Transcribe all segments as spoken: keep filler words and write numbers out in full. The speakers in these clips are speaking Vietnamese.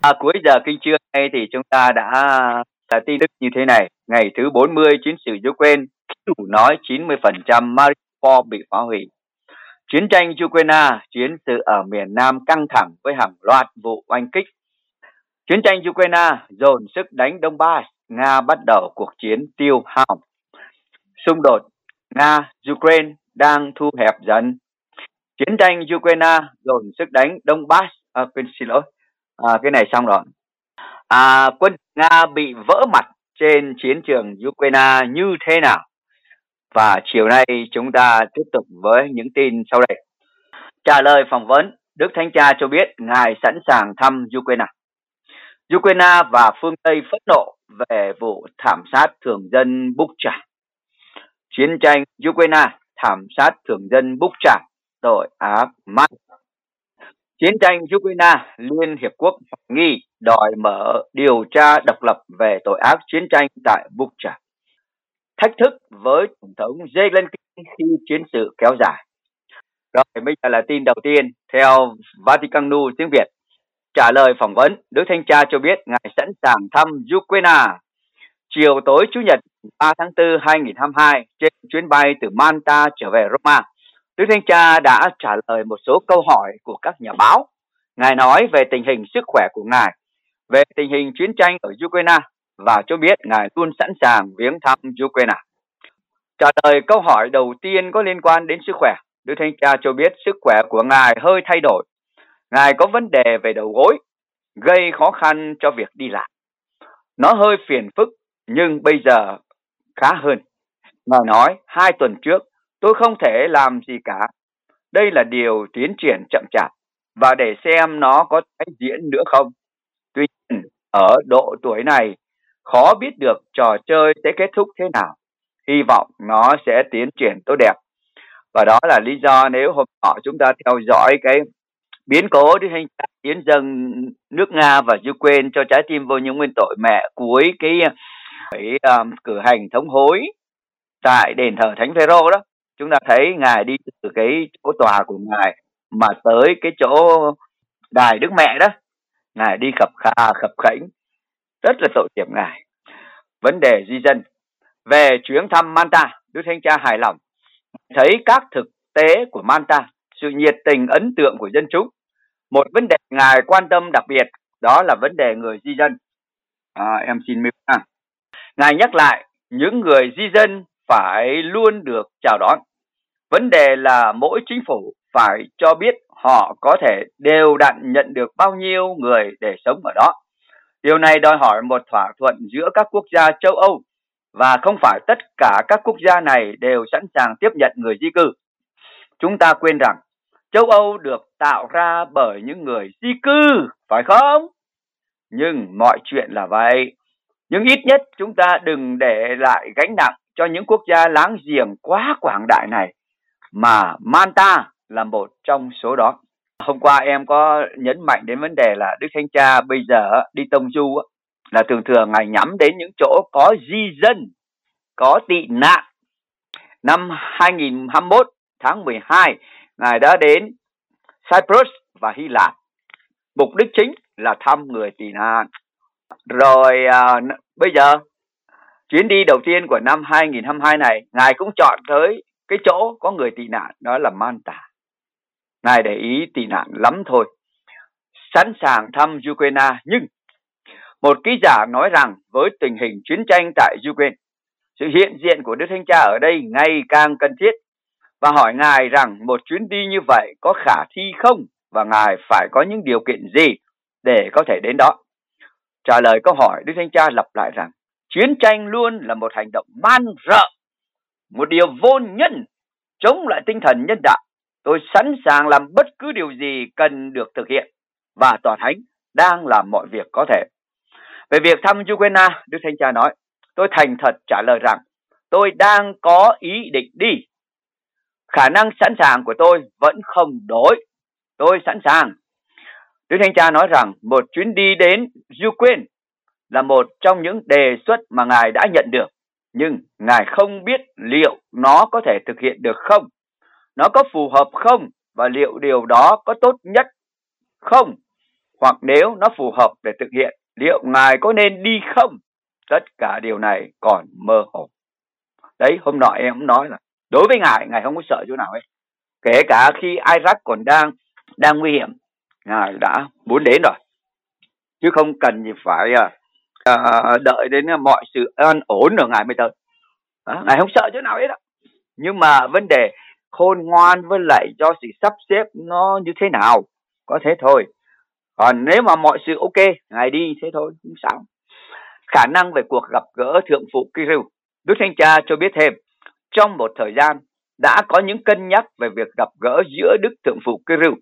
À, cuối giờ kinh trưa nay thì chúng ta đã đã tin tức như thế này. Ngày thứ bốn mươi chiến sự Ukraine, đủ nói chín mươi phần trăm Mariupol bị phá hủy. Chiến tranh Ukraine, chiến sự ở miền Nam căng thẳng với hàng loạt vụ oanh kích. Chiến tranh Ukraine dồn sức đánh Donbass, Nga bắt đầu cuộc chiến tiêu hao. Xung đột Nga-Ukraine đang thu hẹp dần. Chiến tranh Ukraine dồn sức đánh Donbass, à, quên xin lỗi, à, cái này xong rồi. À, quân Nga bị vỡ mặt trên chiến trường Ukraine như thế nào? Và chiều nay chúng ta tiếp tục với những tin sau đây. Trả lời phỏng vấn, Đức Thánh Cha cho biết Ngài sẵn sàng thăm Ukraine. Ukraine và phương Tây phẫn nộ về vụ thảm sát thường dân Bucha. Chiến tranh Ukraine thảm sát thường dân Bucha, tội ác mắt. Chiến tranh Ukraine, Liên Hiệp Quốc nghi đòi mở điều tra độc lập về tội ác chiến tranh tại Bucha. Thách thức với Tổng thống Zelensky khi chiến sự kéo dài. Rồi bây giờ là tin đầu tiên theo Vatican News tiếng Việt. Trả lời phỏng vấn, Đức Thánh Cha cho biết Ngài sẵn sàng thăm Ukraine. Chiều tối Chủ nhật ba tháng tư hai nghìn không trăm hai mươi hai trên chuyến bay từ Malta trở về Roma, Đức Thánh Cha đã trả lời một số câu hỏi của các nhà báo. Ngài nói về tình hình sức khỏe của Ngài, về tình hình chiến tranh ở Ukraine và cho biết Ngài luôn sẵn sàng viếng thăm Ukraine. Trả lời câu hỏi đầu tiên có liên quan đến sức khỏe, Đức Thánh Cha cho biết sức khỏe của Ngài hơi thay đổi. Ngài có vấn đề về đầu gối, gây khó khăn cho việc đi lại. Nó hơi phiền phức, nhưng bây giờ khá hơn. Ngài nói, hai tuần trước, tôi không thể làm gì cả. Đây là điều tiến triển chậm chạp, và để xem nó có tái diễn nữa không. Tuy nhiên, ở độ tuổi này, khó biết được trò chơi sẽ kết thúc thế nào. Hy vọng nó sẽ tiến triển tốt đẹp. Và đó là lý do nếu hôm nọ chúng ta theo dõi cái biến cố Đức Thánh Cha hiến dâng nước Nga và Ukraine cho trái tim vô những nguyên tội mẹ cuối cái, cái um, cử hành thống hối tại đền thờ Thánh Phêrô đó. Chúng ta thấy Ngài đi từ cái chỗ tòa của Ngài mà tới cái chỗ đài Đức Mẹ đó. Ngài đi khập khà khập khễnh, rất là tội nghiệp Ngài. Vấn đề di dân. Về chuyến thăm Malta, Đức Thánh Cha hài lòng thấy các thực tế của Malta, sự nhiệt tình ấn tượng của dân chúng. Một vấn đề Ngài quan tâm đặc biệt đó là vấn đề người di dân. À, em xin miêu tả. Ngài nhắc lại những người di dân phải luôn được chào đón. Vấn đề là mỗi chính phủ phải cho biết họ có thể đều đặn nhận được bao nhiêu người để sống ở đó. Điều này đòi hỏi một thỏa thuận giữa các quốc gia châu Âu, và không phải tất cả các quốc gia này đều sẵn sàng tiếp nhận người di cư. Chúng ta quên rằng châu Âu được tạo ra bởi những người di cư, phải không? Nhưng mọi chuyện là vậy. Nhưng ít nhất chúng ta đừng để lại gánh nặng cho những quốc gia láng giềng quá quảng đại này, mà Malta là một trong số đó. Hôm qua em có nhấn mạnh đến vấn đề là Đức Thánh Cha bây giờ đi tông du là thường thường Ngài nhắm đến những chỗ có di dân, có tị nạn. Năm hai nghìn không trăm hai mươi mốt tháng mười hai, Ngài đã đến Cyprus và Hy Lạp. Mục đích chính là thăm người tị nạn. Rồi à, bây giờ chuyến đi đầu tiên của năm hai nghìn không trăm hai mươi hai này, Ngài cũng chọn tới cái chỗ có người tị nạn, đó là Malta. Ngài để ý tị nạn lắm thôi. Sẵn sàng thăm Ukraine, nhưng một ký giả nói rằng với tình hình chiến tranh tại Ukraine, sự hiện diện của Đức Thánh Cha ở đây ngày càng cần thiết, và hỏi Ngài rằng một chuyến đi như vậy có khả thi không, và Ngài phải có những điều kiện gì để có thể đến đó. Trả lời câu hỏi, Đức Thánh Cha lặp lại rằng chiến tranh luôn là một hành động man rợ, một điều vô nhân, chống lại tinh thần nhân đạo. Tôi sẵn sàng làm bất cứ điều gì cần được thực hiện, và Tòa Thánh đang làm mọi việc có thể. Về việc thăm Ukraine, Đức Thánh Cha nói, tôi thành thật trả lời rằng tôi đang có ý định đi. Khả năng sẵn sàng của tôi vẫn không đổi. Tôi sẵn sàng. Đức Thánh Cha nói rằng một chuyến đi đến Ukraine là một trong những đề xuất mà Ngài đã nhận được, nhưng Ngài không biết liệu nó có thể thực hiện được không, nó có phù hợp không, và liệu điều đó có tốt nhất không, hoặc nếu nó phù hợp để thực hiện, liệu Ngài có nên đi không? Tất cả điều này còn mơ hồ. Đấy, hôm nọ em cũng nói là đối với Ngài, Ngài không có sợ chỗ nào hết. Kể cả khi Iraq còn đang đang nguy hiểm, Ngài đã muốn đến rồi, chứ không cần gì phải uh, đợi đến mọi sự an ổn rồi Ngài mới tới. Đó, Ngài không sợ chỗ nào hết đó. Nhưng mà vấn đề khôn ngoan với lại cho sự sắp xếp nó như thế nào, có thế thôi. Còn nếu mà mọi sự ok, Ngài đi thế thôi, không sao. Khả năng về cuộc gặp gỡ thượng phụ Kirill, Đức Thánh Cha cho biết thêm, trong một thời gian đã có những cân nhắc về việc gặp gỡ giữa Đức Thượng phụ Kirill.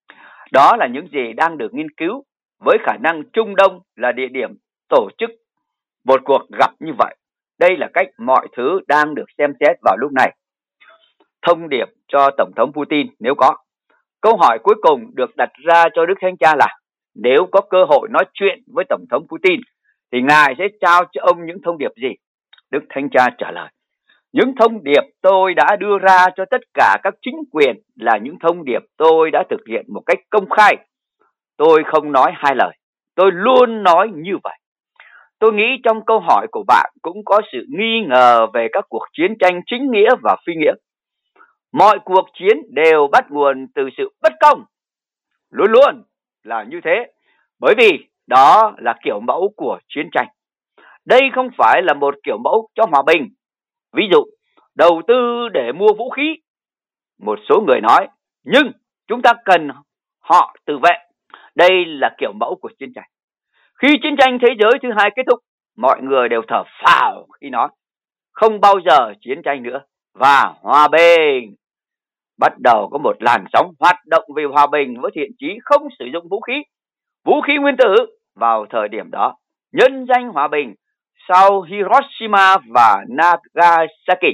Đó là những gì đang được nghiên cứu, với khả năng Trung Đông là địa điểm tổ chức một cuộc gặp như vậy. Đây là cách mọi thứ đang được xem xét vào lúc này. Thông điệp cho Tổng thống Putin nếu có. Câu hỏi cuối cùng được đặt ra cho Đức Thánh Cha là, nếu có cơ hội nói chuyện với Tổng thống Putin, thì Ngài sẽ trao cho ông những thông điệp gì? Đức Thánh Cha trả lời, những thông điệp tôi đã đưa ra cho tất cả các chính quyền là những thông điệp tôi đã thực hiện một cách công khai. Tôi không nói hai lời, tôi luôn nói như vậy. Tôi nghĩ trong câu hỏi của bạn cũng có sự nghi ngờ về các cuộc chiến tranh chính nghĩa và phi nghĩa. Mọi cuộc chiến đều bắt nguồn từ sự bất công. Luôn luôn là như thế, bởi vì đó là kiểu mẫu của chiến tranh. Đây không phải là một kiểu mẫu cho hòa bình. Ví dụ, đầu tư để mua vũ khí. Một số người nói, nhưng chúng ta cần họ tự vệ. Đây là kiểu mẫu của chiến tranh. Khi chiến tranh thế giới thứ hai kết thúc, mọi người đều thở phào khi nói, không bao giờ chiến tranh nữa và hòa bình. Bắt đầu có một làn sóng hoạt động vì hòa bình với thiện chí không sử dụng vũ khí, vũ khí nguyên tử vào thời điểm đó, nhân danh hòa bình. Sau Hiroshima và Nagasaki,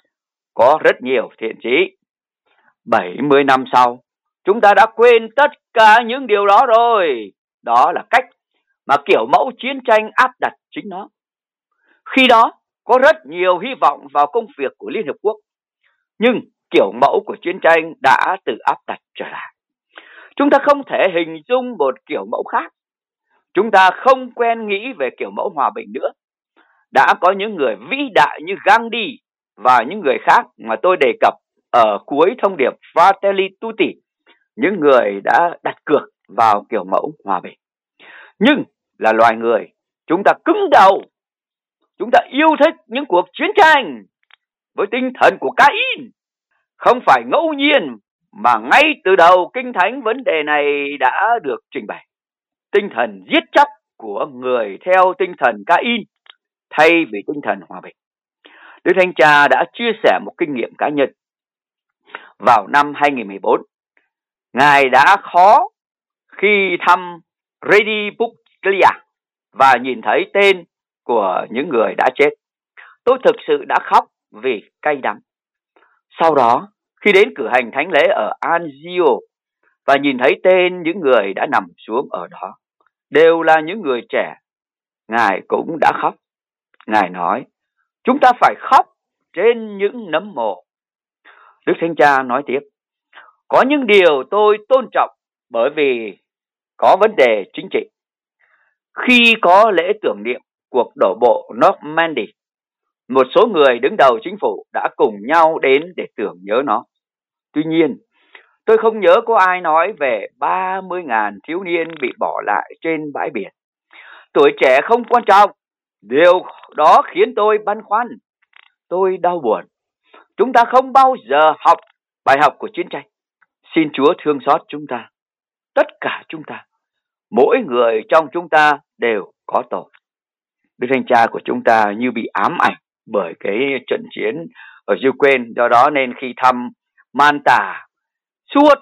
có rất nhiều thiện chí. bảy mươi năm sau, chúng ta đã quên tất cả những điều đó rồi. Đó là cách mà kiểu mẫu chiến tranh áp đặt chính nó. Khi đó, có rất nhiều hy vọng vào công việc của Liên Hợp Quốc. Nhưng kiểu mẫu của chiến tranh đã tự áp đặt trở lại. Chúng ta không thể hình dung một kiểu mẫu khác. Chúng ta không quen nghĩ về kiểu mẫu hòa bình nữa. Đã có những người vĩ đại như Gandhi và những người khác mà tôi đề cập ở cuối thông điệp Fratelli Tutti, những người đã đặt cược vào kiểu mẫu hòa bình. Nhưng là loài người, chúng ta cứng đầu. Chúng ta yêu thích những cuộc chiến tranh với tinh thần của Cain. Không phải ngẫu nhiên mà ngay từ đầu Kinh Thánh vấn đề này đã được trình bày. Tinh thần giết chóc của người theo tinh thần Cain thay vì tinh thần hòa bình. Đức Thánh Cha đã chia sẻ một kinh nghiệm cá nhân. Vào năm hai nghìn mười bốn, Ngài đã khó khi thăm Redipuglia và nhìn thấy tên của những người đã chết. Tôi thực sự đã khóc vì cay đắng. Sau đó, khi đến cử hành thánh lễ ở Anzio và nhìn thấy tên những người đã nằm xuống ở đó, đều là những người trẻ, Ngài cũng đã khóc. Ngài nói, chúng ta phải khóc trên những nấm mồ. Đức Thánh Cha nói tiếp, có những điều tôi tôn trọng bởi vì có vấn đề chính trị. Khi có lễ tưởng niệm cuộc đổ bộ Normandy, một số người đứng đầu chính phủ đã cùng nhau đến để tưởng nhớ nó. Tuy nhiên, tôi không nhớ có ai nói về ba mươi nghìn thiếu niên bị bỏ lại trên bãi biển. Tuổi trẻ không quan trọng. Điều đó khiến tôi băn khoăn. Tôi đau buồn. Chúng ta không bao giờ học bài học của chiến tranh. Xin Chúa thương xót chúng ta. Tất cả chúng ta. Mỗi người trong chúng ta đều có tội. Đức Thánh Cha của chúng ta như bị ám ảnh bởi cái trận chiến ở Ukraine. Do đó nên khi thăm Manta, suốt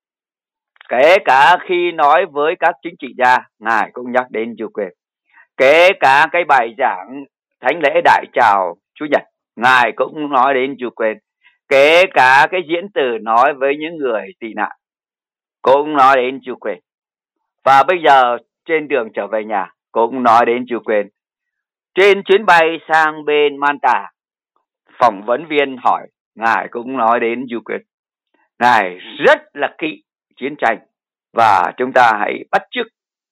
kể cả khi nói với các chính trị gia, Ngài cũng nhắc đến Ukraine. Kể cả cái bài giảng thánh lễ đại chào Chủ nhật, Ngài cũng nói đến Ukraine. Kể cả cái diễn từ nói với những người tị nạn, cũng nói đến Ukraine. Và bây giờ trên đường trở về nhà cũng nói đến Ukraine. Trên chuyến bay sang bên Manta, phỏng vấn viên hỏi, Ngài cũng nói đến Ukraine. Ngài rất là kỵ chiến tranh và chúng ta hãy bắt chước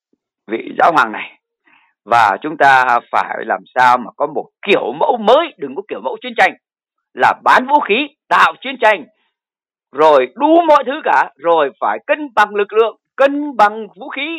vị giáo hoàng này. Và chúng ta phải làm sao mà có một kiểu mẫu mới, đừng có kiểu mẫu chiến tranh là bán vũ khí, tạo chiến tranh, rồi đủ mọi thứ cả, rồi phải cân bằng lực lượng, cân bằng vũ khí.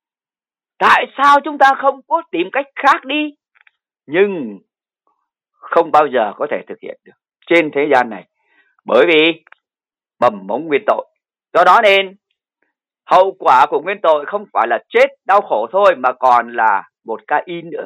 Tại sao chúng ta không có tìm cách khác đi? Nhưng không bao giờ có thể thực hiện được trên thế gian này, bởi vì mầm mống nguyên tội. Do đó nên hậu quả của nguyên tội không phải là chết đau khổ thôi, mà còn là một Cain nữa.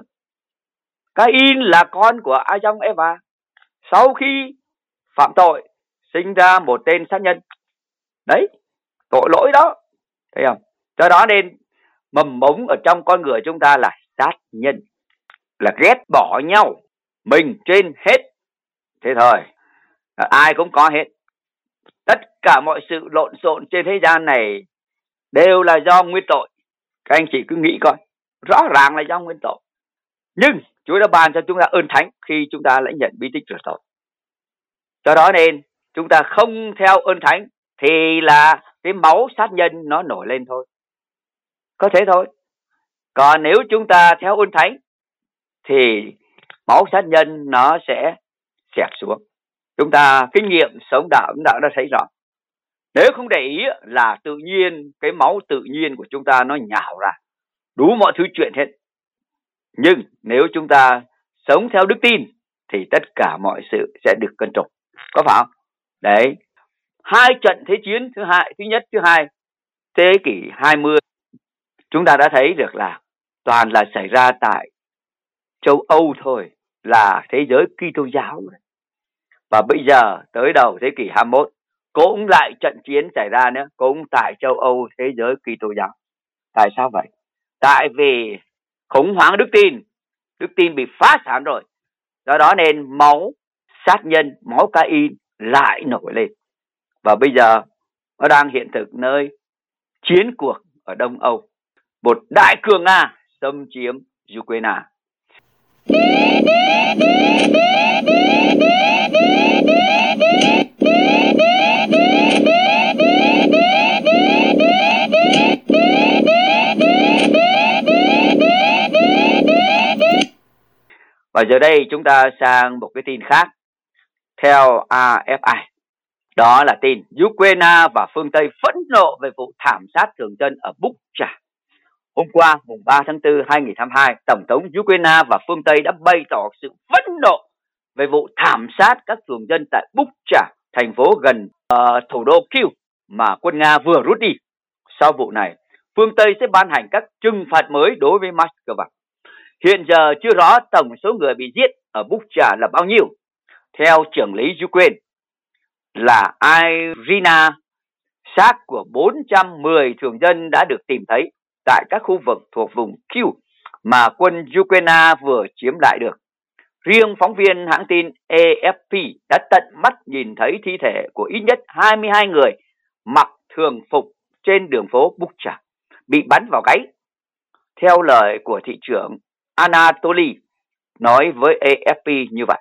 Cain là con của Adam Eva. Sau khi phạm tội sinh ra một tên sát nhân. Đấy, tội lỗi đó. Thấy không? Do đó nên mầm mống ở trong con người chúng ta là sát nhân, là ghét bỏ nhau, mình trên hết. Thế thôi, ai cũng có hết. Tất cả mọi sự lộn xộn trên thế gian này đều là do nguyên tội. Các anh chị cứ nghĩ coi, rõ ràng là do nguyên tội. Nhưng Chúa đã ban cho chúng ta ơn thánh khi chúng ta lại nhận bí tích rửa tội. Do đó nên chúng ta không theo ơn thánh thì là cái máu sát nhân nó nổi lên thôi. Có thế thôi. Còn nếu chúng ta theo ơn thánh thì máu sát nhân nó sẽ xẹp xuống. Chúng ta kinh nghiệm sống đạo chúng ta đã thấy rõ. Nếu không để ý là tự nhiên, cái máu tự nhiên của chúng ta nó nhào ra đủ mọi thứ chuyện hết. Nhưng nếu chúng ta sống theo đức tin thì tất cả mọi sự sẽ được cân trục. Có phải không? Đấy. Hai trận thế chiến thứ hai, thứ nhất, thứ hai thế kỷ hai mươi chúng ta đã thấy được là toàn là xảy ra tại châu Âu thôi, là thế giới Kitô giáo. Và bây giờ tới đầu thế kỷ hai mươi mốt cũng lại trận chiến xảy ra nữa, cũng tại châu Âu, thế giới Kitô giáo. Tại sao vậy? Tại vì khủng hoảng đức tin, đức tin bị phá sản rồi. Do đó nên máu sát nhân, máu Cain lại nổi lên. Và bây giờ nó đang hiện thực nơi chiến cuộc ở Đông Âu. Một đại cường Nga xâm chiếm Ukraine. Và giờ đây chúng ta sang một cái tin khác theo a ép i. Đó là tin Ukraine và phương Tây phẫn nộ về vụ thảm sát thường dân ở Bucha. Hôm qua, mùng ba tháng tư hai nghìn không trăm hai mươi hai, Tổng thống Ukraine và phương Tây đã bày tỏ sự phẫn nộ về vụ thảm sát các thường dân tại Bucha, thành phố gần uh, thủ đô Kyiv mà quân Nga vừa rút đi. Sau vụ này, phương Tây sẽ ban hành các trừng phạt mới đối với Moscow. Hiện giờ chưa rõ tổng số người bị giết ở Bucha là bao nhiêu. Theo trưởng lý Ukraine là Irina, xác của bốn trăm mười thường dân đã được tìm thấy tại các khu vực thuộc vùng Kyiv mà quân Ukraine vừa chiếm lại được. Riêng phóng viên hãng tin a ép pê đã tận mắt nhìn thấy thi thể của ít nhất hai mươi hai người mặc thường phục trên đường phố Bucha, bị bắn vào gáy. Theo lời của thị trưởng Anatoly nói với a ép pê như vậy.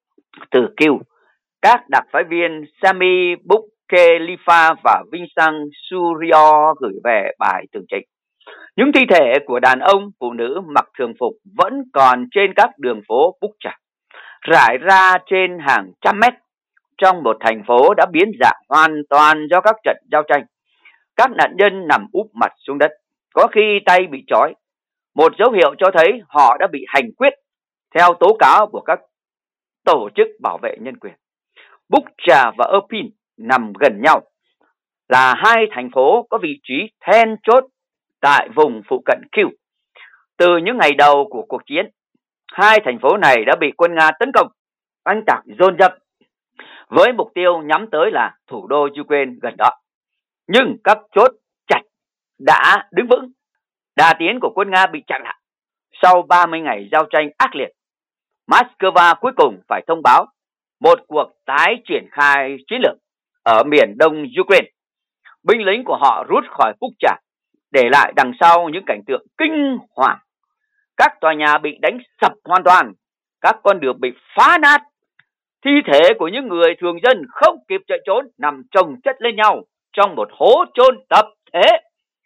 Từ Kyiv, các đặc phái viên Sami Bukhelifa và Vincent Suryo gửi về bài tường trình. Những thi thể của đàn ông, phụ nữ mặc thường phục vẫn còn trên các đường phố Bucha, rải ra trên hàng trăm mét trong một thành phố đã biến dạng hoàn toàn do các trận giao tranh. Các nạn nhân nằm úp mặt xuống đất, có khi tay bị trói, một dấu hiệu cho thấy họ đã bị hành quyết theo tố cáo của các tổ chức bảo vệ nhân quyền. Bucha và Irpin nằm gần nhau, là hai thành phố có vị trí then chốt tại vùng phụ cận Kyiv. Từ những ngày đầu của cuộc chiến, hai thành phố này đã bị quân Nga tấn công, oanh tạc dồn dập với mục tiêu nhắm tới là thủ đô Ukraine gần đó. Nhưng các chốt chặt đã đứng vững. Đà tiến của quân Nga bị chặn lại. Sau ba mươi ngày giao tranh ác liệt, Moscow cuối cùng phải thông báo một cuộc tái triển khai chiến lược ở miền đông Ukraine. Binh lính của họ rút khỏi Bucha, để lại đằng sau những cảnh tượng kinh hoàng. Các tòa nhà bị đánh sập hoàn toàn, các con đường bị phá nát, thi thể của những người thường dân không kịp chạy trốn nằm chồng chất lên nhau trong một hố chôn tập thể.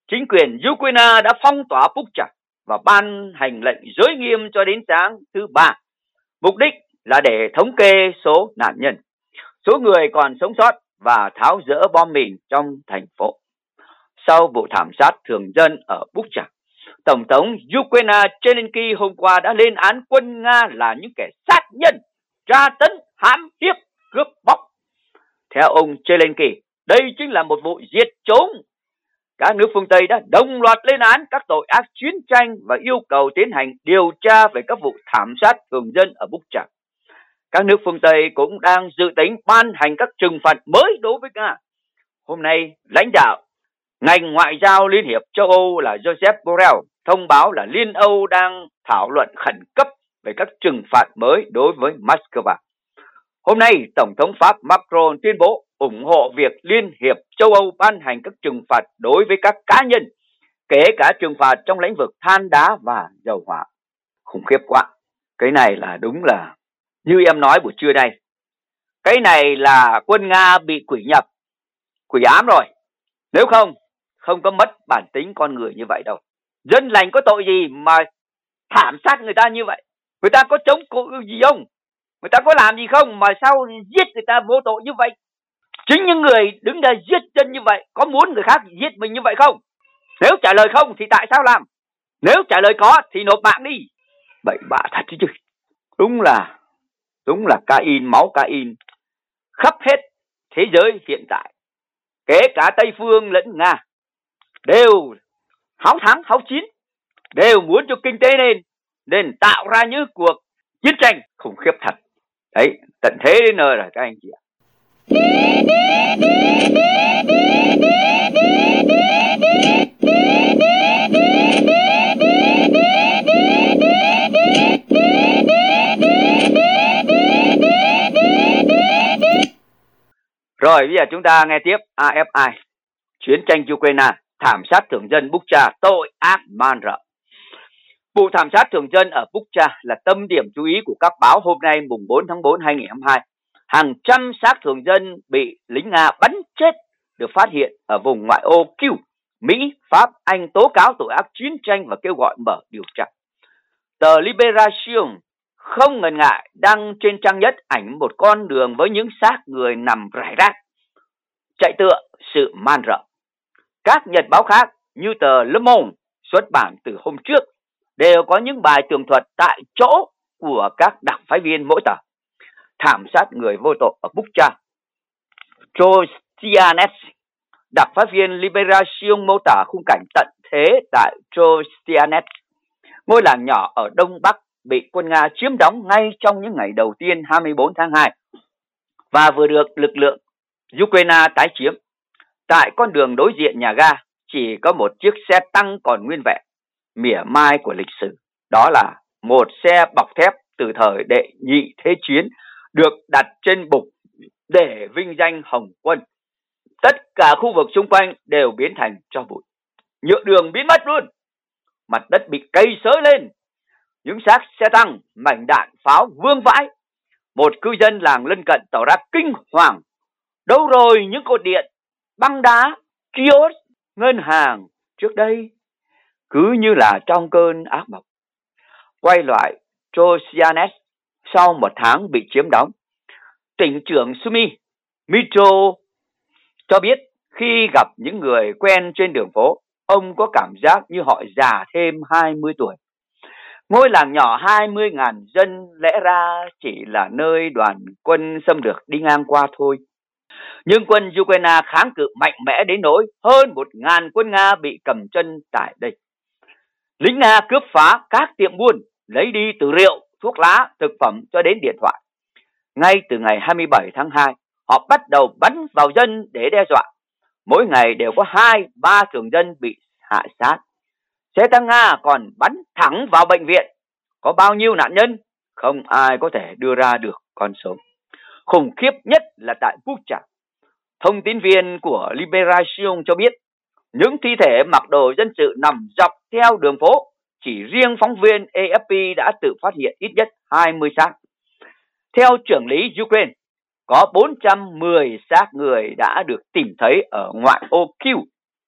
chính quyền Ukraine đã phong tỏa Bucha và ban hành lệnh giới nghiêm cho đến sáng thứ ba. Mục đích là để thống kê số nạn nhân, số người còn sống sót và tháo dỡ bom mìn trong thành phố. Sau vụ thảm sát thường dân ở Bucha, Tổng thống Ukraine Zelensky hôm qua đã lên án quân Nga là những kẻ sát nhân, tra tấn, hãm hiếp, cướp bóc. Theo ông Zelensky, đây chính là một vụ diệt chủng. Các nước phương Tây đã đồng loạt lên án các tội ác chiến tranh và yêu cầu tiến hành điều tra về các vụ thảm sát thường dân ở Bucha. Các nước phương Tây cũng đang dự tính ban hành các trừng phạt mới đối với Nga. Hôm nay, lãnh đạo ngành ngoại giao Liên hiệp châu Âu là Joseph Borrell thông báo là Liên Âu đang thảo luận khẩn cấp về các trừng phạt mới đối với Moscow. Hôm nay, Tổng thống Pháp Macron tuyên bố ủng hộ việc Liên hiệp châu Âu ban hành các trừng phạt đối với các cá nhân, kể cả trừng phạt trong lĩnh vực than đá và dầu hỏa. Khủng khiếp quá. Cái này là đúng là như em nói buổi trưa đây. Cái này là quân Nga bị quỷ nhập, quỷ ám rồi. Nếu không, không có mất bản tính con người như vậy đâu. Dân lành có tội gì mà thảm sát người ta như vậy? Người ta có chống cự gì không? Người ta có làm gì không mà sao giết người ta vô tội như vậy? Chính những người đứng đây giết dân như vậy có muốn người khác giết mình như vậy không? Nếu trả lời không thì tại sao làm? Nếu trả lời có thì nộp mạng đi. Bậy bạ thật chứ. Đúng là Đúng là Cain, máu Cain khắp hết thế giới hiện tại, kể cả Tây Phương lẫn Nga, đều háo thắng, háo chín, đều muốn cho kinh tế lên, nên tạo ra những cuộc chiến tranh khủng khiếp thật. Đấy, tận thế đến nơi rồi các anh chị ạ. Rồi bây giờ chúng ta nghe tiếp a ép i. Chiến tranh Ukraine, thảm sát thường dân Bucha, tội ác man rợ. Vụ thảm sát thường dân ở Bucha là tâm điểm chú ý của các báo hôm nay mùng bốn tháng tư hai nghìn không trăm hai mươi hai. Hàng trăm xác thường dân bị lính Nga bắn chết được phát hiện ở vùng ngoại ô Kyiv. Mỹ, Pháp, Anh tố cáo tội ác chiến tranh và kêu gọi mở điều tra. Tờ Liberation không ngần ngại đăng trên trang nhất ảnh một con đường với những xác người nằm rải rác, chạy tựa sự man rợ. Các nhật báo khác như tờ Le Monde xuất bản từ hôm trước đều có những bài tường thuật tại chỗ của các đặc phái viên mỗi tờ. Thảm sát người vô tội ở Bucha. Trostianets, đặc phái viên Liberation mô tả khung cảnh tận thế tại Trostianets, ngôi làng nhỏ ở Đông Bắc bị quân Nga chiếm đóng ngay trong những ngày đầu tiên hai mươi tư tháng hai và vừa được lực lượng Ukraine tái chiếm. Tại con đường đối diện nhà ga chỉ có một chiếc xe tăng còn nguyên vẹn, mỉa mai của lịch sử. Đó là một xe bọc thép từ thời đệ nhị thế chiến được đặt trên bục để vinh danh Hồng quân. Tất cả khu vực xung quanh đều biến thành tro bụi, nhựa đường biến mất luôn. Mặt đất bị cây xới lên, những xác xe tăng, mảnh đạn, pháo vương vãi. Một cư dân làng lân cận tỏ ra kinh hoàng. Đâu rồi những cột điện, băng đá, kiosk, ngân hàng trước đây? Cứ như là trong cơn ác mộng. Quay lại Trostianets sau một tháng bị chiếm đóng, tỉnh trưởng Sumi Mitro cho biết khi gặp những người quen trên đường phố, ông có cảm giác như họ già thêm hai mươi tuổi. Ngôi làng nhỏ hai mươi nghìn dân lẽ ra chỉ là nơi đoàn quân xâm lược đi ngang qua thôi. Nhưng quân Ukraine kháng cự mạnh mẽ đến nỗi hơn một ngàn quân Nga bị cầm chân tại đây. Lính Nga cướp phá các tiệm buôn, lấy đi từ rượu, thuốc lá, thực phẩm cho đến điện thoại. Ngay từ ngày hai mươi bảy tháng hai, họ bắt đầu bắn vào dân để đe dọa. Mỗi ngày đều có hai, ba thường dân bị hạ sát. Xe tăng Nga còn bắn thẳng vào bệnh viện. Có bao nhiêu nạn nhân? Không ai có thể đưa ra được con số. Khủng khiếp nhất là tại Bucha. Thông tin viên của Liberation cho biết những thi thể mặc đồ dân sự nằm dọc theo đường phố. Chỉ riêng phóng viên a ép pê đã tự phát hiện ít nhất hai mươi xác. Theo trưởng lý Ukraine, có bốn trăm mười xác người đã được tìm thấy ở ngoại ô Kyiv.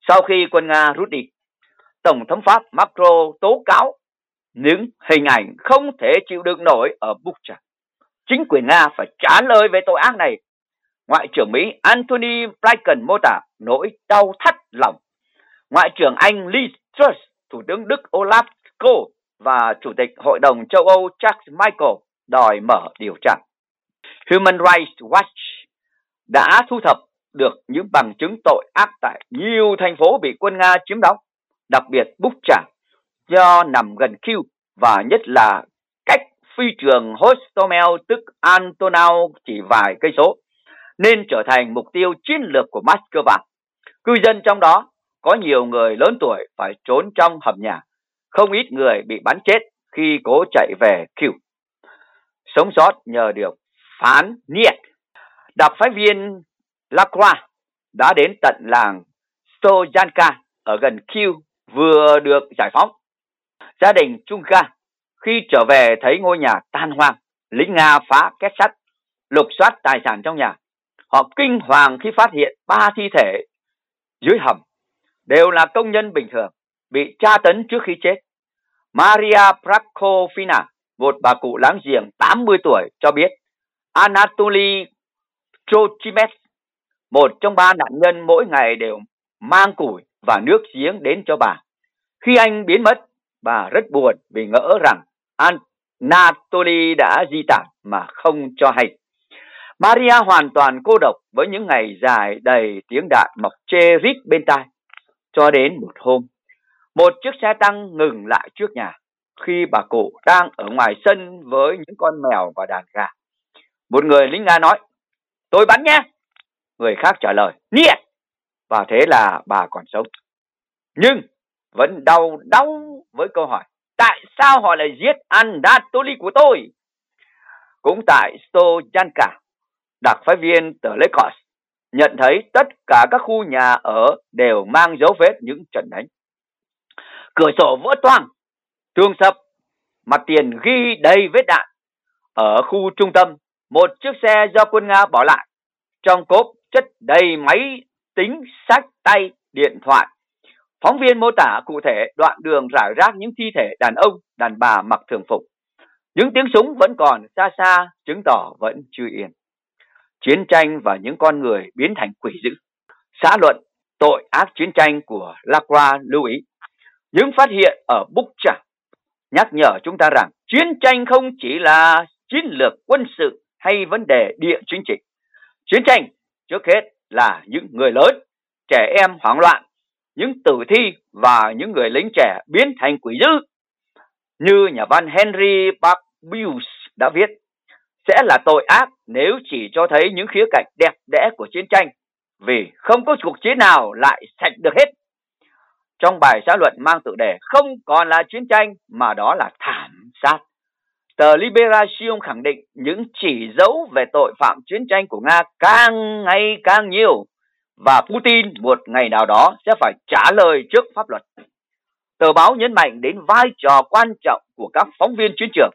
Sau khi quân Nga rút đi, Tổng thống Pháp Macron tố cáo những hình ảnh không thể chịu đựng nổi ở Bucha. Chính quyền Nga phải trả lời về tội ác này. Ngoại trưởng Mỹ Antony Blinken mô tả nỗi đau thắt lòng. Ngoại trưởng Anh Liz Truss, Thủ tướng Đức Olaf Scholz và Chủ tịch Hội đồng châu Âu Charles Michael đòi mở điều tra. Human Rights Watch đã thu thập được những bằng chứng tội ác tại nhiều thành phố bị quân Nga chiếm đóng, đặc biệt Bucha do nằm gần Kyiv và nhất là cách phi trường Hostomel tức Antonov chỉ vài cây số, nên trở thành mục tiêu chiến lược của Moscow. Cư dân trong đó có nhiều người lớn tuổi phải trốn trong hầm nhà, không ít người bị bắn chết khi cố chạy về Kyiv. Sống sót nhờ điều phán Niet. Đặc phái viên Lacroix đã đến tận làng Stoyanka ở gần Kyiv vừa được giải phóng. Gia đình Chunka khi trở về thấy ngôi nhà tan hoang, lính Nga phá két sắt, lục soát tài sản trong nhà. Họ kinh hoàng khi phát hiện ba thi thể dưới hầm, đều là công nhân bình thường, bị tra tấn trước khi chết. Maria Prokofina, một bà cụ láng giềng tám mươi tuổi, cho biết Anatoly Trochimev, một trong ba nạn nhân, mỗi ngày đều mang củi và nước giếng đến cho bà. Khi anh biến mất, bà rất buồn vì ngỡ rằng Anatoly đã di tản mà không cho hay. Maria hoàn toàn cô độc với những ngày dài đầy tiếng đạn mọc chê rít bên tai. Cho đến một hôm, một chiếc xe tăng ngừng lại trước nhà khi bà cụ đang ở ngoài sân với những con mèo và đàn gà. Một người lính Nga nói, tôi bắn nhé. Người khác trả lời, niet. Và thế là bà còn sống. Nhưng vẫn đau đau với câu hỏi, tại sao họ lại giết Anatoly của tôi? Cũng tại Stoyanka, đặc phái viên tờ Lekos nhận thấy tất cả các khu nhà ở đều mang dấu vết những trận đánh. Cửa sổ vỡ toang, tường sập, mặt tiền ghi đầy vết đạn. Ở khu trung tâm, một chiếc xe do quân Nga bỏ lại, trong cốp chất đầy máy tính, sách tay, điện thoại. Phóng viên mô tả cụ thể đoạn đường rải rác những thi thể đàn ông, đàn bà mặc thường phục. Những tiếng súng vẫn còn xa xa, chứng tỏ vẫn chưa yên. Chiến tranh và những con người biến thành quỷ dữ. Xã luận tội ác chiến tranh của Lacroix lưu ý, những phát hiện ở Bucha nhắc nhở chúng ta rằng chiến tranh không chỉ là chiến lược quân sự hay vấn đề địa chính trị. Chiến tranh trước hết là những người lớn, trẻ em hoảng loạn, những tử thi và những người lính trẻ biến thành quỷ dữ. Như nhà văn Henry Barbues đã viết, sẽ là tội ác nếu chỉ cho thấy những khía cạnh đẹp đẽ của chiến tranh, vì không có cuộc chiến nào lại sạch được hết. Trong bài xã luận mang tựa đề không còn là chiến tranh mà đó là thảm sát, tờ Liberation khẳng định những chỉ dấu về tội phạm chiến tranh của Nga càng ngày càng nhiều và Putin một ngày nào đó sẽ phải trả lời trước pháp luật. Tờ báo nhấn mạnh đến vai trò quan trọng của các phóng viên chiến trường.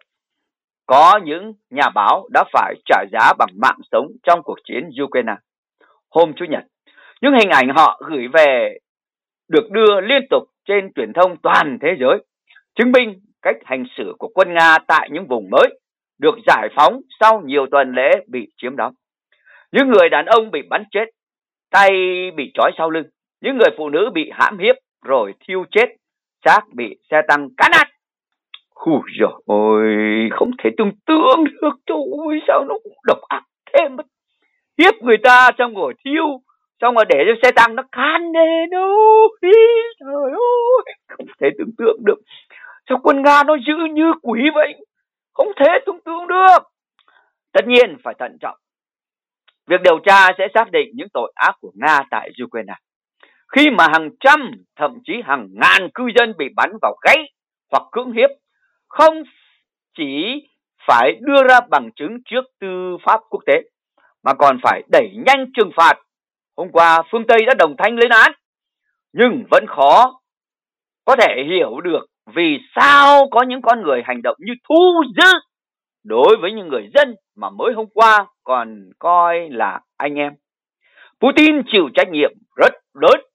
Có những nhà báo đã phải trả giá bằng mạng sống trong cuộc chiến Ukraine. Hôm Chủ nhật, những hình ảnh họ gửi về được đưa liên tục trên truyền thông toàn thế giới, chứng minh cách hành xử của quân Nga tại những vùng mới được giải phóng sau nhiều tuần lễ bị chiếm đóng. Những người đàn ông bị bắn chết, tay bị trói sau lưng, những người phụ nữ bị hãm hiếp rồi thiêu chết, xác bị xe tăng cán nát. Ôi giời ơi, không thể tưởng tượng được, trời ơi, sao nó cũng độc ác thế mà. Hiếp người ta xong rồi thiêu, xong rồi để cho xe tăng nó can lên. Ôi trời ơi, không thể tưởng tượng được. Sao quân Nga nó dữ như quỷ vậy? Không thể tưởng tượng được. Tất nhiên phải thận trọng. Việc điều tra sẽ xác định những tội ác của Nga tại Ukraine. Khi mà hàng trăm, thậm chí hàng ngàn cư dân bị bắn vào gáy hoặc cưỡng hiếp, không chỉ phải đưa ra bằng chứng trước tư pháp quốc tế, mà còn phải đẩy nhanh trừng phạt. Hôm qua phương Tây đã đồng thanh lên án, nhưng vẫn khó có thể hiểu được vì sao có những con người hành động như thú dữ đối với những người dân mà mới hôm qua còn coi là anh em. Putin chịu trách nhiệm rất lớn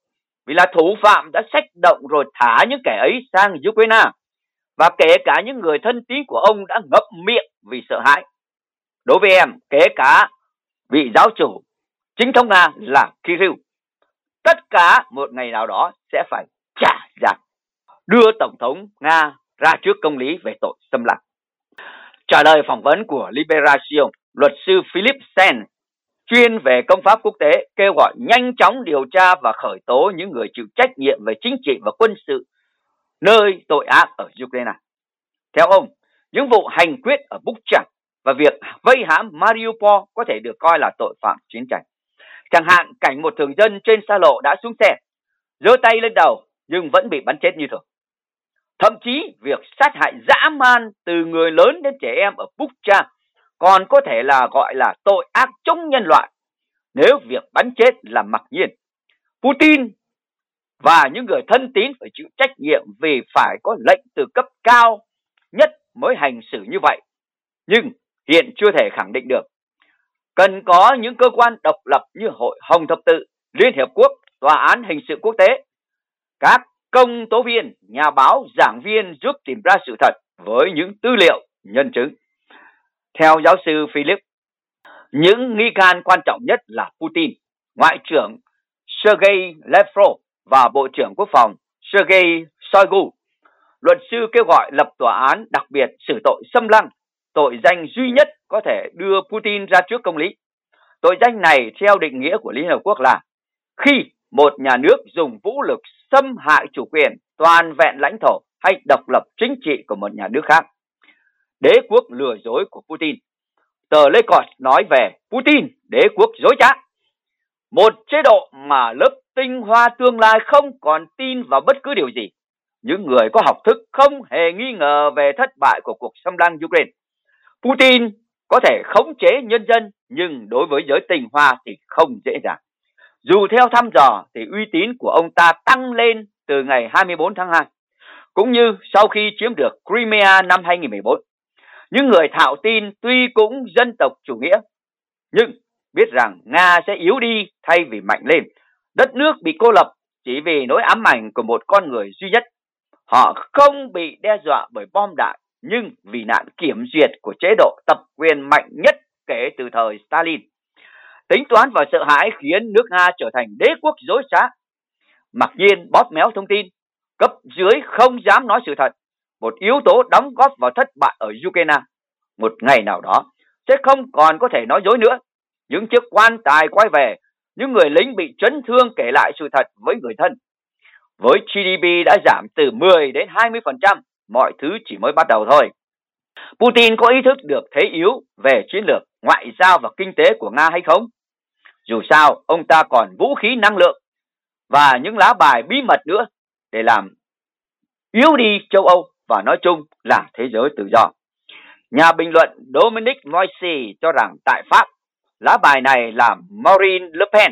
vì là thủ phạm đã xách động rồi thả những kẻ ấy sang Ukraine, và kể cả những người thân tín của ông đã ngậm miệng vì sợ hãi. Đối với em, kể cả vị giáo chủ chính thống Nga là Kirill, tất cả một ngày nào đó sẽ phải trả giá, đưa Tổng thống Nga ra trước công lý về tội xâm lăng. Trả lời phỏng vấn của Liberation, luật sư Philip Sen, chuyên về công pháp quốc tế, kêu gọi nhanh chóng điều tra và khởi tố những người chịu trách nhiệm về chính trị và quân sự nơi tội ác ở Ukraine. Theo ông, những vụ hành quyết ở Bucha và việc vây hãm Mariupol có thể được coi là tội phạm chiến tranh. Chẳng hạn cảnh một thường dân trên xa lộ đã xuống xe, giơ tay lên đầu nhưng vẫn bị bắn chết như thường. Thậm chí việc sát hại dã man từ người lớn đến trẻ em ở Bucha còn có thể là gọi là tội ác chống nhân loại nếu việc bắn chết là mặc nhiên. Putin và những người thân tín phải chịu trách nhiệm vì phải có lệnh từ cấp cao nhất mới hành xử như vậy, nhưng hiện chưa thể khẳng định được. Cần có những cơ quan độc lập như Hội Hồng Thập Tự, Liên Hiệp Quốc, Tòa án Hình sự Quốc tế, các công tố viên, nhà báo, giảng viên giúp tìm ra sự thật với những tư liệu, nhân chứng. Theo giáo sư Philip, những nghi can quan trọng nhất là Putin, Ngoại trưởng Sergei Lavrov và Bộ trưởng Quốc phòng Sergei Shoigu. Luật sư kêu gọi lập tòa án đặc biệt xử tội xâm lăng, tội danh duy nhất có thể đưa Putin ra trước công lý. Tội danh này theo định nghĩa của Liên Hợp Quốc là khi một nhà nước dùng vũ lực xâm hại chủ quyền, toàn vẹn lãnh thổ hay độc lập chính trị của một nhà nước khác. Đế quốc lừa dối của Putin. Tờ Lê Cọt nói về Putin, đế quốc dối trá. Một chế độ mà lớp tinh hoa tương lai không còn tin vào bất cứ điều gì. Những người có học thức không hề nghi ngờ về thất bại của cuộc xâm lăng Ukraine. Putin có thể khống chế nhân dân, nhưng đối với giới tinh hoa thì không dễ dàng. Dù theo thăm dò thì uy tín của ông ta tăng lên từ ngày hai mươi bốn tháng hai, cũng như sau khi chiếm được Crimea năm hai nghìn không trăm mười bốn. Những người thạo tin tuy cũng dân tộc chủ nghĩa, nhưng biết rằng Nga sẽ yếu đi thay vì mạnh lên. Đất nước bị cô lập chỉ vì nỗi ám ảnh của một con người duy nhất. Họ không bị đe dọa bởi bom đạn, nhưng vì nạn kiểm duyệt của chế độ tập quyền mạnh nhất kể từ thời Stalin. Tính toán và sợ hãi khiến nước Nga trở thành đế quốc dối trá. Mặc nhiên bóp méo thông tin, cấp dưới không dám nói sự thật, một yếu tố đóng góp vào thất bại ở Ukraine. Một ngày nào đó sẽ không còn có thể nói dối nữa. Những chiếc quan tài quay về, những người lính bị chấn thương kể lại sự thật với người thân. Với giê đê pê đã giảm từ mười đến hai mươi phần trăm, mọi thứ chỉ mới bắt đầu thôi. Putin có ý thức được thế yếu về chiến lược, ngoại giao và kinh tế của Nga hay không? Dù sao, ông ta còn vũ khí năng lượng và những lá bài bí mật nữa để làm yếu đi châu Âu và nói chung là thế giới tự do. Nhà bình luận Dominic Moisy cho rằng tại Pháp, lá bài này là Marine Le Pen.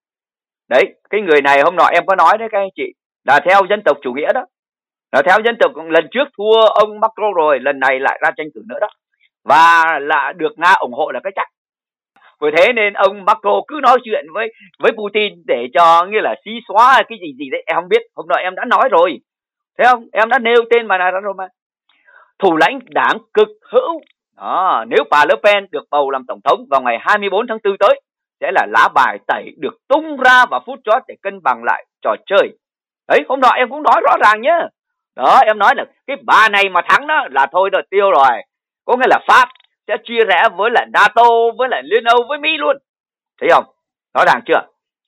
Đấy, cái người này hôm nọ em có nói đấy các anh chị, là theo dân tộc chủ nghĩa đó. Là theo dân tộc, lần trước thua ông Macron rồi, lần này lại ra tranh cử nữa đó. Và là được Nga ủng hộ là cái chắc. Bởi thế nên ông Macron cứ nói chuyện với với Putin để cho như là xí xóa cái gì gì đấy, em không biết. Hôm nọ em đã nói rồi, thấy không? Em đã nêu tên mà là rồi mà. Thủ lãnh đảng cực hữu. Đó, nếu bà Le Pen được bầu làm tổng thống vào ngày hai mươi bốn tháng tư tới, sẽ là lá bài tẩy được tung ra vào phút chót để cân bằng lại trò chơi. Đấy, hôm nọ em cũng nói rõ ràng nhé. Đó, em nói là cái bà này mà thắng đó là thôi rồi, tiêu rồi. Có nghĩa là Pháp sẽ chia rẽ với lại NATO, với lại Liên Âu, với Mỹ luôn. Thấy không? Rõ ràng chưa?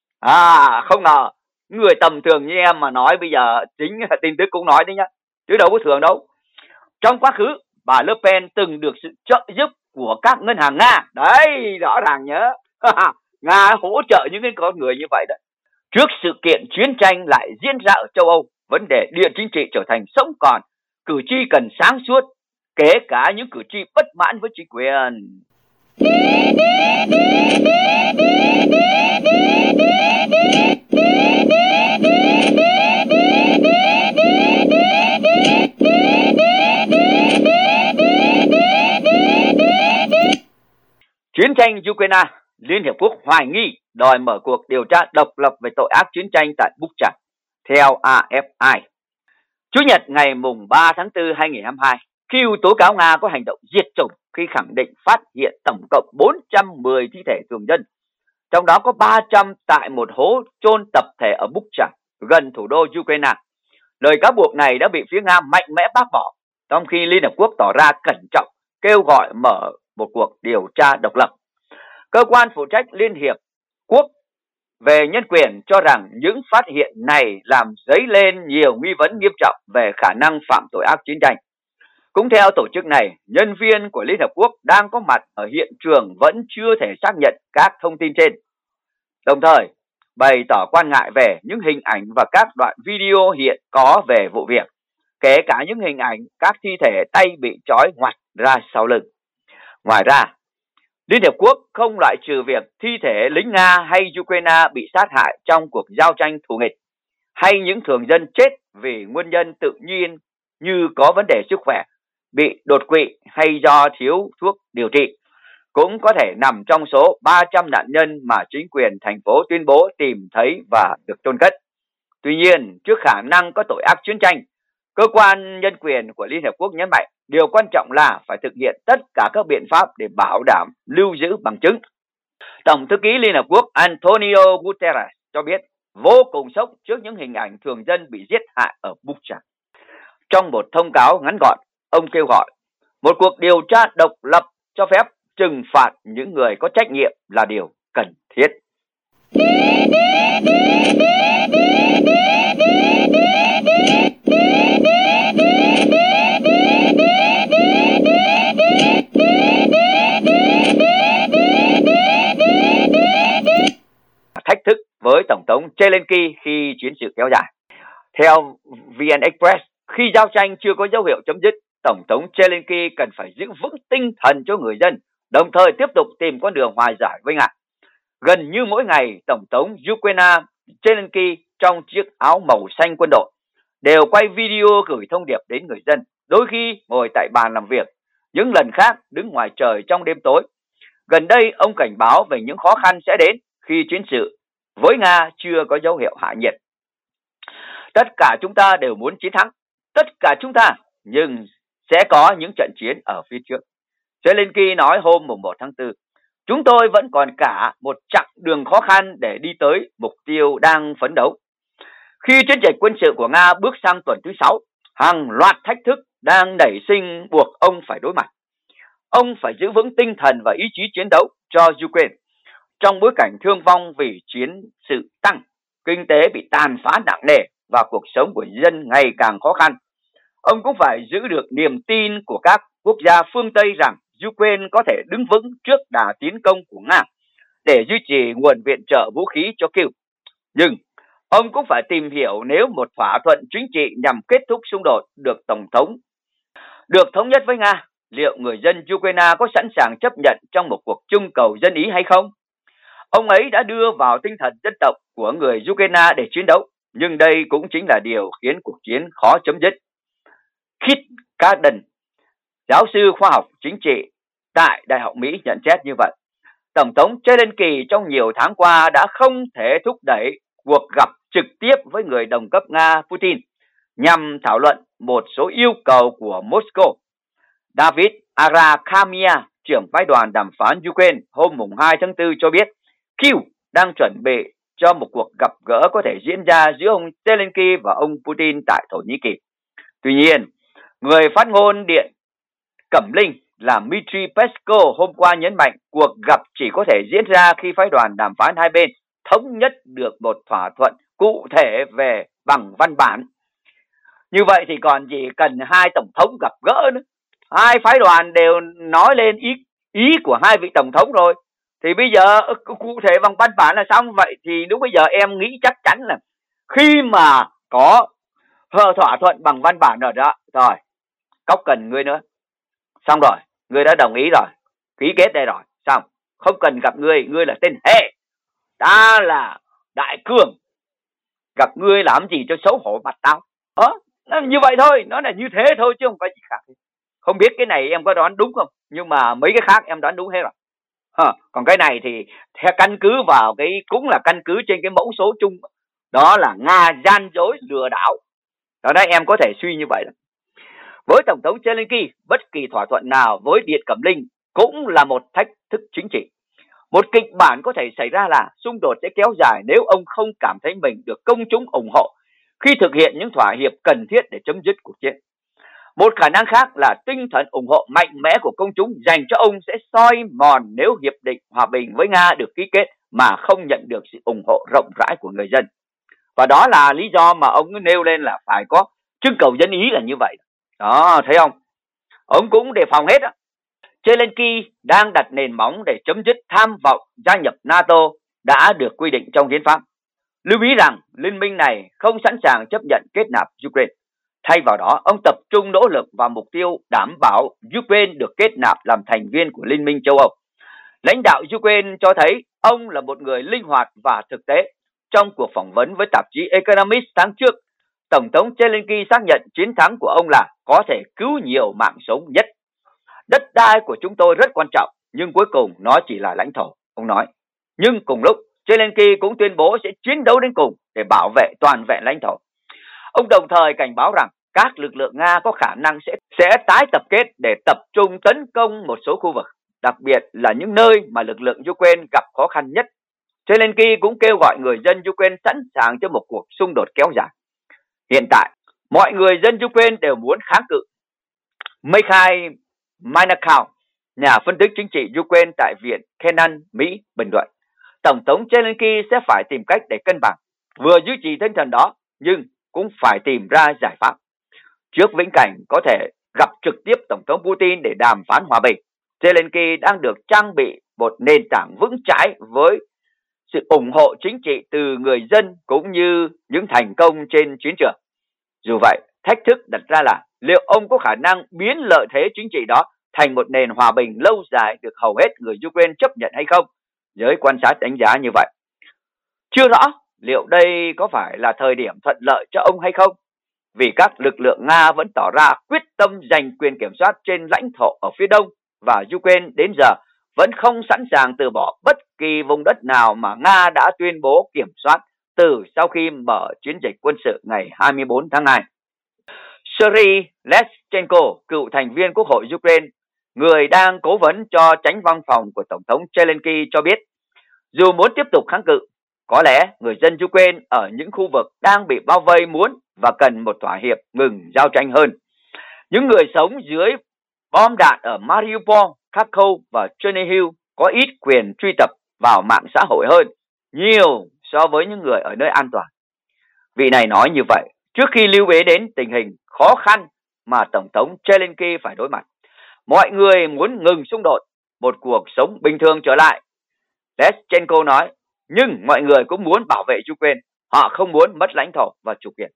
À, không ngờ người tầm thường như em mà nói bây giờ chính tin tức cũng nói đấy nhá, chứ đâu có thường đâu. Trong quá khứ, bà Le Pen từng được sự trợ giúp của các ngân hàng Nga. Đấy, rõ ràng nhớ. Nga hỗ trợ những cái con người như vậy đấy. Trước sự kiện chiến tranh lại diễn ra ở châu Âu, vấn đề địa chính trị trở thành sống còn. Cử tri cần sáng suốt, kể cả những cử tri bất mãn với chính quyền. Chiến tranh Ukraine, Liên Hiệp Quốc hoài nghi đòi mở cuộc điều tra độc lập về tội ác chiến tranh tại Bucha. theo a ép i. Chủ nhật ngày mùng ba tháng tư hai nghìn không trăm hai mươi hai, Kyiv tố cáo Nga có hành động diệt chủng khi khẳng định phát hiện tổng cộng bốn trăm mười thi thể thường dân, trong đó có ba trăm tại một hố chôn tập thể ở Bucha, gần thủ đô Ukraine. Lời cáo buộc này đã bị phía Nga mạnh mẽ bác bỏ, trong khi Liên Hợp Quốc tỏ ra cẩn trọng, kêu gọi mở một cuộc điều tra độc lập. Cơ quan phụ trách Liên Hiệp Quốc về nhân quyền cho rằng những phát hiện này làm dấy lên nhiều nghi vấn nghiêm trọng về khả năng phạm tội ác chiến tranh. Cũng theo tổ chức này, nhân viên của Liên Hợp Quốc đang có mặt ở hiện trường vẫn chưa thể xác nhận các thông tin trên, đồng thời bày tỏ quan ngại về những hình ảnh và các đoạn video hiện có về vụ việc, kể cả những hình ảnh các thi thể tay bị trói ngoặt ra sau lưng. Ngoài ra, Liên Hợp Quốc không loại trừ việc thi thể lính Nga hay Ukraine bị sát hại trong cuộc giao tranh thù nghịch, hay những thường dân chết vì nguyên nhân tự nhiên như có vấn đề sức khỏe, bị đột quỵ hay do thiếu thuốc điều trị, cũng có thể nằm trong số ba trăm nạn nhân mà chính quyền thành phố tuyên bố tìm thấy và được chôn cất. Tuy nhiên, trước khả năng có tội ác chiến tranh, cơ quan nhân quyền của Liên Hợp Quốc nhấn mạnh điều quan trọng là phải thực hiện tất cả các biện pháp để bảo đảm lưu giữ bằng chứng. Tổng thư ký Liên Hợp Quốc Antonio Guterres cho biết vô cùng sốc trước những hình ảnh thường dân bị giết hại ở Bucha. Trong một thông cáo ngắn gọn, ông kêu gọi một cuộc điều tra độc lập cho phép trừng phạt những người có trách nhiệm là điều cần thiết. Thách thức với Tổng thống Zelensky khi chiến sự kéo dài. Theo vê en Express, khi giao tranh chưa có dấu hiệu chấm dứt, Tổng thống Zelensky cần phải giữ vững tinh thần cho người dân, đồng thời tiếp tục tìm con đường hòa giải với Nga. Gần như mỗi ngày, Tổng thống Ukraine Zelensky trong chiếc áo màu xanh quân đội đều quay video gửi thông điệp đến người dân, đôi khi ngồi tại bàn làm việc, những lần khác đứng ngoài trời trong đêm tối. Gần đây, ông cảnh báo về những khó khăn sẽ đến khi chiến sự với Nga chưa có dấu hiệu hạ nhiệt. Tất cả chúng ta đều muốn chiến thắng, tất cả chúng ta, nhưng sẽ có những trận chiến ở phía trước. Zelensky nói hôm mùng một tháng tư, chúng tôi vẫn còn cả một chặng đường khó khăn để đi tới mục tiêu đang phấn đấu. Khi chiến dịch quân sự của Nga bước sang tuần thứ sáu, hàng loạt thách thức đang nảy sinh buộc ông phải đối mặt. Ông phải giữ vững tinh thần và ý chí chiến đấu cho Ukraine. Trong bối cảnh thương vong vì chiến sự tăng, kinh tế bị tàn phá nặng nề và cuộc sống của dân ngày càng khó khăn, ông cũng phải giữ được niềm tin của các quốc gia phương Tây rằng Ukraine có thể đứng vững trước đà tiến công của Nga để duy trì nguồn viện trợ vũ khí cho Kyiv. Nhưng ông cũng phải tìm hiểu nếu một thỏa thuận chính trị nhằm kết thúc xung đột được Tổng thống được thống nhất với Nga, liệu người dân Ukraine có sẵn sàng chấp nhận trong một cuộc trưng cầu dân ý hay không? Ông ấy đã đưa vào tinh thần dân tộc của người Ukraine để chiến đấu, nhưng đây cũng chính là điều khiến cuộc chiến khó chấm dứt. Kit Carden, giáo sư khoa học chính trị tại Đại học Mỹ nhận xét như vậy. Tổng thống Zelensky trong nhiều tháng qua đã không thể thúc đẩy cuộc gặp trực tiếp với người đồng cấp Nga Putin nhằm thảo luận một số yêu cầu của Moscow. David Arakhamia, trưởng phái đoàn đàm phán Ukraine hôm mùng hai tháng tư cho biết Kyiv đang chuẩn bị cho một cuộc gặp gỡ có thể diễn ra giữa ông Zelensky và ông Putin tại Thổ Nhĩ Kỳ. Tuy nhiên, người phát ngôn Điện Cẩm Linh là Dmitry Peskov hôm qua nhấn mạnh cuộc gặp chỉ có thể diễn ra khi phái đoàn đàm phán hai bên thống nhất được một thỏa thuận cụ thể về bằng văn bản. Như vậy thì còn gì cần hai tổng thống gặp gỡ nữa. Hai phái đoàn đều nói lên ý ý của hai vị tổng thống rồi. Thì bây giờ cụ thể bằng văn bản là xong. Vậy thì lúc bây giờ em nghĩ chắc chắn là khi mà có thỏa thuận bằng văn bản rồi đó, rồi cóc cần ngươi nữa. Xong rồi, ngươi đã đồng ý rồi, ký kết đây rồi, xong. Không cần gặp ngươi, ngươi là tên hệ, ta là đại cường, gặp ngươi làm gì cho xấu hổ mặt tao. Đó, nó như vậy thôi, nó là như thế thôi chứ không có gì khác. Không biết cái này em có đoán đúng không, nhưng mà mấy cái khác em đoán đúng hết rồi. À, còn cái này thì theo căn cứ vào cái cũng là căn cứ trên cái mẫu số chung đó là Nga gian dối lừa đảo. Đó đấy, em có thể suy như vậy. Với Tổng thống Zelensky, bất kỳ thỏa thuận nào với Điện Cẩm Linh cũng là một thách thức chính trị. Một kịch bản có thể xảy ra là xung đột sẽ kéo dài nếu ông không cảm thấy mình được công chúng ủng hộ khi thực hiện những thỏa hiệp cần thiết để chấm dứt cuộc chiến. Một khả năng khác là tinh thần ủng hộ mạnh mẽ của công chúng dành cho ông sẽ soi mòn nếu hiệp định hòa bình với Nga được ký kết mà không nhận được sự ủng hộ rộng rãi của người dân. Và đó là lý do mà ông nêu lên là phải có trưng cầu dân ý là như vậy. Đó, thấy không? Ông cũng đề phòng hết á. Zelensky đang đặt nền móng để chấm dứt tham vọng gia nhập NATO đã được quy định trong hiến pháp. Lưu ý rằng liên minh này không sẵn sàng chấp nhận kết nạp Ukraine. Thay vào đó, ông tập trung nỗ lực vào mục tiêu đảm bảo Ukraine được kết nạp làm thành viên của Liên minh châu Âu. Lãnh đạo Ukraine cho thấy ông là một người linh hoạt và thực tế. Trong cuộc phỏng vấn với tạp chí Economist tháng trước, Tổng thống Zelensky xác nhận chiến thắng của ông là có thể cứu nhiều mạng sống nhất. Đất đai của chúng tôi rất quan trọng, nhưng cuối cùng nó chỉ là lãnh thổ, ông nói. Nhưng cùng lúc, Zelensky cũng tuyên bố sẽ chiến đấu đến cùng để bảo vệ toàn vẹn lãnh thổ. Ông đồng thời cảnh báo rằng các lực lượng Nga có khả năng sẽ, sẽ tái tập kết để tập trung tấn công một số khu vực, đặc biệt là những nơi mà lực lượng Ukraine gặp khó khăn nhất. Zelensky cũng kêu gọi người dân Ukraine sẵn sàng cho một cuộc xung đột kéo dài. Hiện tại, mọi người dân Ukraine đều muốn kháng cự. Mikhail Manakau, nhà phân tích chính trị Ukraine tại Viện Kennan, Mỹ, bình luận, Tổng thống Zelensky sẽ phải tìm cách để cân bằng, vừa duy trì tinh thần đó, nhưng cũng phải tìm ra giải pháp. Trước viễn cảnh có thể gặp trực tiếp Tổng thống Putin để đàm phán hòa bình, Zelensky đang được trang bị một nền tảng vững chãi với sự ủng hộ chính trị từ người dân cũng như những thành công trên chiến trường. Dù vậy, thách thức đặt ra là liệu ông có khả năng biến lợi thế chính trị đó thành một nền hòa bình lâu dài được hầu hết người Ukraine chấp nhận hay không? Giới quan sát đánh giá như vậy. Chưa rõ liệu đây có phải là thời điểm thuận lợi cho ông hay không, vì các lực lượng Nga vẫn tỏ ra quyết tâm giành quyền kiểm soát trên lãnh thổ ở phía đông, và Ukraine đến giờ vẫn không sẵn sàng từ bỏ bất kỳ vùng đất nào mà Nga đã tuyên bố kiểm soát từ sau khi mở chiến dịch quân sự ngày hai mươi tư tháng hai. Serhiy Leshchenko, cựu thành viên Quốc hội Ukraine, người đang cố vấn cho chánh văn phòng của Tổng thống Zelensky cho biết, dù muốn tiếp tục kháng cự, có lẽ người dân Ukraine ở những khu vực đang bị bao vây muốn và cần một thỏa hiệp ngừng giao tranh hơn. Những người sống dưới bom đạn ở Mariupol, Kharkov và Chernihiv có ít quyền truy cập vào mạng xã hội hơn nhiều so với những người ở nơi an toàn. Vị này nói như vậy trước khi lưu ý đến tình hình khó khăn mà Tổng thống Zelensky phải đối mặt. Mọi người muốn ngừng xung đột, một cuộc sống bình thường trở lại, Leshchenko nói, nhưng mọi người cũng muốn bảo vệ Ukraine. Họ không muốn mất lãnh thổ và chủ quyền.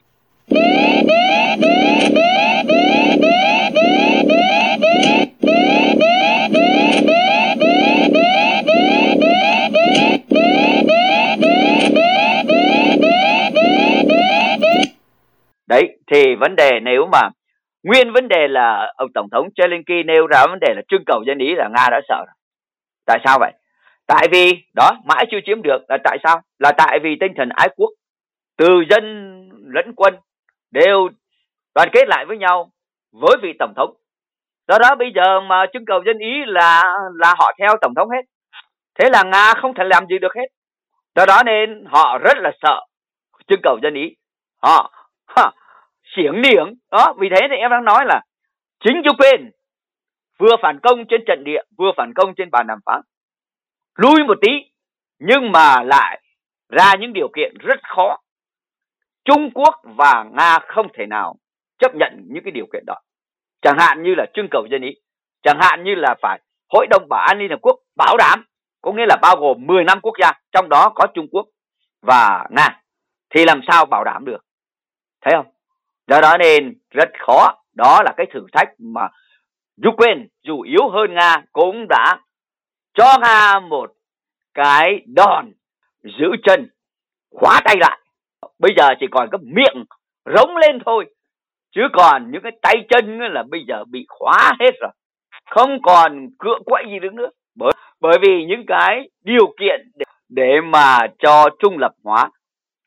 Đấy, thì vấn đề nếu mà nguyên vấn đề là ông Tổng thống Zelensky nêu ra vấn đề là trưng cầu dân ý là Nga đã sợ rồi. Tại sao vậy? Tại vì đó mãi chưa chiếm được là tại sao? Là tại vì tinh thần ái quốc, từ dân lẫn quân đều đoàn kết lại với nhau với vị Tổng thống. Do đó bây giờ mà trưng cầu dân ý là là họ theo Tổng thống hết. Thế là Nga không thể làm gì được hết. Do đó nên họ rất là sợ trưng cầu dân ý. Họ ha, xiểng niếng. Đó, vì thế thì em đang nói là chính Ukraine vừa phản công trên trận địa, vừa phản công trên bàn đàm phán. Lui một tí, nhưng mà lại ra những điều kiện rất khó. Trung Quốc và Nga không thể nào chấp nhận những cái điều kiện đó. Chẳng hạn như là trưng cầu dân ý, chẳng hạn như là phải Hội đồng Bảo an Liên Hợp Quốc bảo đảm, có nghĩa là bao gồm mười năm quốc gia, trong đó có Trung Quốc và Nga, thì làm sao bảo đảm được? Thấy không? Do đó nên rất khó. Đó là cái thử thách mà Ukraine dù yếu hơn Nga cũng đã cho Nga một cái đòn giữ chân, khóa tay lại. Bây giờ chỉ còn cái miệng rống lên thôi, chứ còn những cái tay chân là bây giờ bị khóa hết rồi, không còn cựa quậy gì được nữa. Bởi, bởi vì những cái điều kiện để, để mà cho trung lập hóa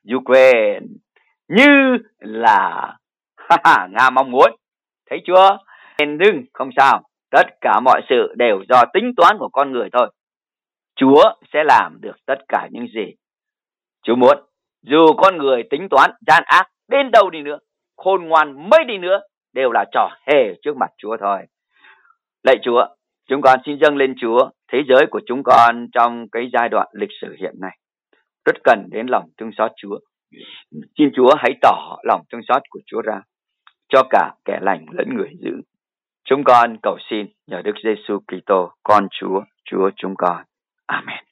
Ukraine như là Nga mong muốn. Thấy chưa? Nhưng không sao, tất cả mọi sự đều do tính toán của con người thôi. Chúa sẽ làm được tất cả những gì Chúa muốn. Dù con người tính toán gian ác đến đâu đi nữa, khôn ngoan mấy đi nữa, đều là trò hề trước mặt Chúa thôi. Lạy Chúa, chúng con xin dâng lên Chúa thế giới của chúng con trong cái giai đoạn lịch sử hiện nay. Rất cần đến lòng thương xót Chúa. Xin Chúa hãy tỏ lòng thương xót của Chúa ra cho cả kẻ lành lẫn người dữ. Chúng con cầu xin nhờ Đức Giêsu Kitô, con Chúa, Chúa chúng con. Amen.